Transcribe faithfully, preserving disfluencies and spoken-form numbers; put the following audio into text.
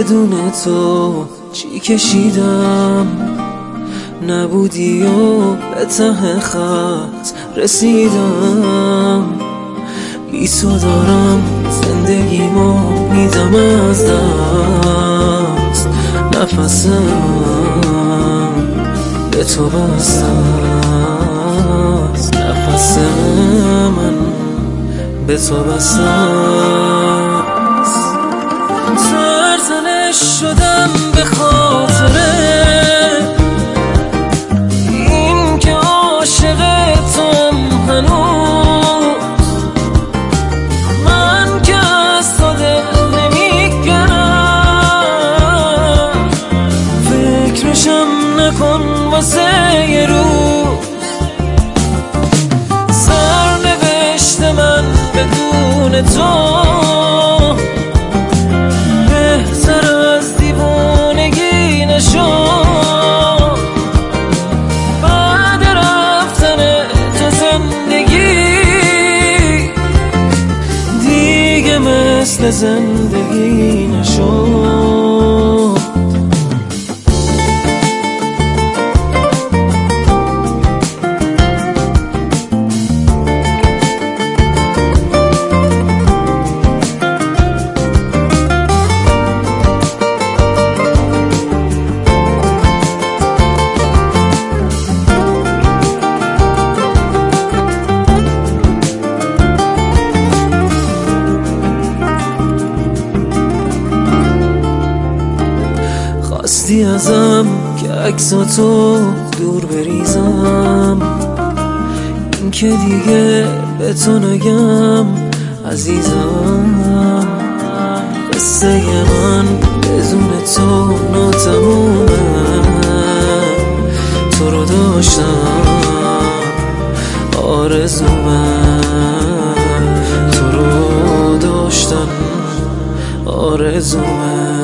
بدون تو چی کشیدم، نبودی و به ته خط رسیدم. بی تو دارم زندگیمو میدم از دست، نفسم به تو بسته است، نفس من به تو بسته است. سرزنش شدم به خاطر این که عاشق توام هنوز، من که از تو دل نمیگرم، فکرشم نکن واسه یه روز. سرنوشت من بدون تو بهتر از دیوانگی نشد. بعد رفتن تو زندگی دیگه مثل زندگی نشد. خواستی ازم که عکساتو دور بریزم، این که دیگه به تو نگم عزیزم. قصه من بدون تو ناتمومه، تو رو داشتم آرزومه، تو رو داشتم آرزومه.